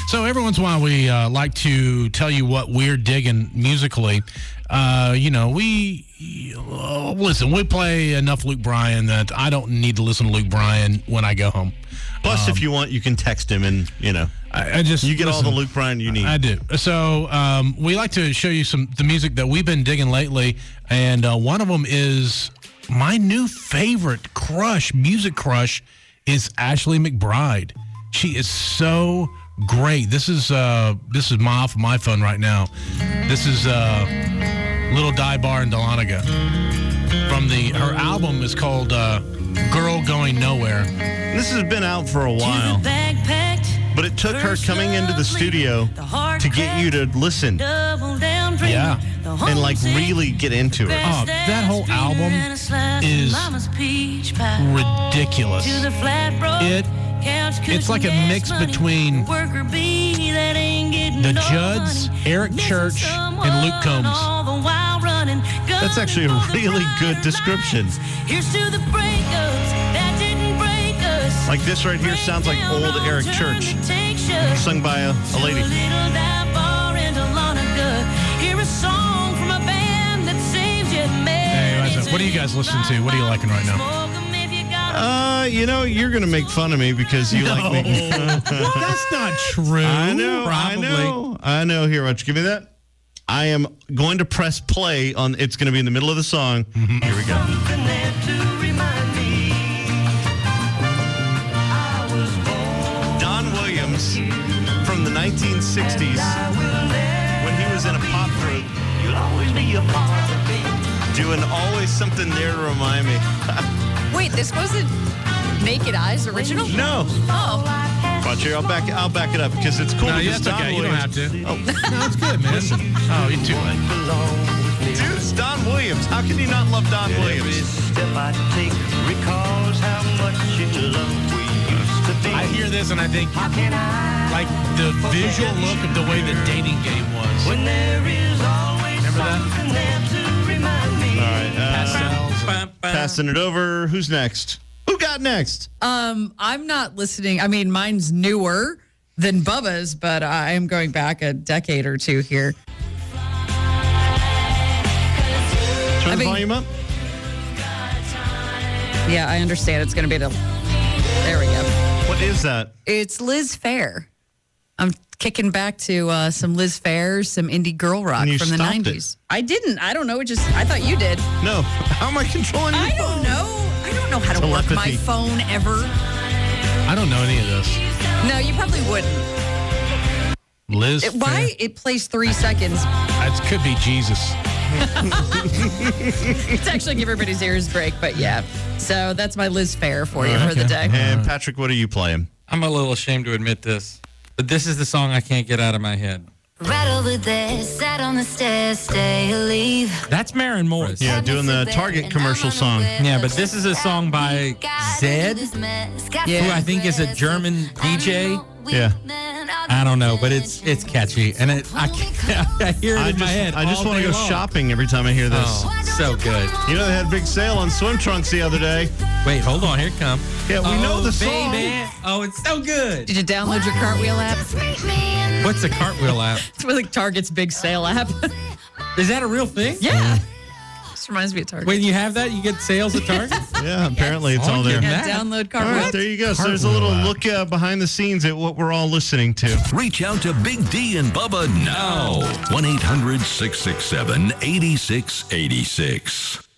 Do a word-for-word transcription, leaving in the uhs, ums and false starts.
So every once in a while, we uh, like to tell you what we're digging musically. Uh, you know, we uh, listen. We play enough Luke Bryan that I don't need to listen to Luke Bryan when I go home. Plus, um, if you want, you can text him, and you know, I, I just you get listen, all the Luke Bryan you need. I do. So um, we like to show you some the music that we've been digging lately, and uh, one of them is my new favorite crush, music crush, is Ashley McBryde. She is so great. This is uh, this is my off my phone right now. This is uh, Little Di Bar and Dahlonega. From the her album is called uh, Girl Going Nowhere. This has been out for a while, but it took her coming into the studio to get you to listen. Yeah. And like really get into it. Oh, that whole album is ridiculous. It It's like a mix between the Judds, Eric Church, and Luke Combs. That's actually a really good description. Like this right here sounds like old Eric Church, sung by a, a lady. Hey, what do you guys listen to? What are you liking right now? Uh, you know, you're going to make fun of me because you no. like me. That's not true. I know, Probably. I know, I know. Here, why don't you give me that? I am going to press play on, it's going to be in the middle of the song. Mm-hmm. Here we go. Don Williams from the nineteen sixties when he was in a pop group. You'll always be a part of me. Doing Always Something There to Remind Me. Wait, this wasn't Naked Eyes original? No. Oh. Watch here, I'll back I'll back it up because it's cool. No, because that's okay. You don't have to. Oh. No, it's good, man. Listen. Oh, you're too late. Dude, it's Don Williams. How can you not love Don Williams? Every step I take recalls how much in love we used to be. I hear this and I think, like, the visual look of the way the dating game was. When there is always Remember that? something there to remind me. All right. Uh, Pastels. passing it over. Who's next? Who got next? Um, I'm not listening. I mean, mine's newer than Bubba's, but I am going back a decade or two here. Turn I the mean- volume up. Yeah, I understand it's going to be the. There we go. What is that? It's Liz Phair. I'm kicking back to uh, some Liz Phair, some indie girl rock And you from the stopped it. nineties. I didn't. I don't know. It just. I thought you did. No. How am I controlling your I don't phone? know. I don't know how to work my Telepathy. phone ever. I don't know any of this. No, you probably wouldn't. Liz. It, why? Fair? It plays three seconds. It could be Jesus. It's actually give everybody's ears break, but yeah. So that's my Liz Phair for you for the day. And Patrick, what are you playing? I'm a little ashamed to admit this, but this is the song I can't get out of my head. Right over there, sat on the stairs, stay or leave. That's Maren Morris. Yeah, doing the Target commercial song. Yeah, but this is a song by Zed, who I think is a German D J. Yeah. I don't know, but it's it's catchy, and it I, can't, I hear it I in my just, head. I just all want to day go long. shopping every time I hear this. Oh, so good. You know, they had a big sale on swim trunks the other day. Wait, hold on, here it comes. Yeah, we oh, know the song. baby. Oh, it's so good. Did you download your Cartwheel app? What's the Cartwheel app? It's really Target's big sale app. Is that a real thing? Yeah. This reminds me of Target. When you have that, you get sales at Target? Yeah, apparently it's Oh, all there. yeah. yeah, download All Cartwheel. right, there you go. So there's a little look uh, behind the scenes at what we're all listening to. Reach out to Big D and Bubba now. one eight hundred six six seven eight six eight six.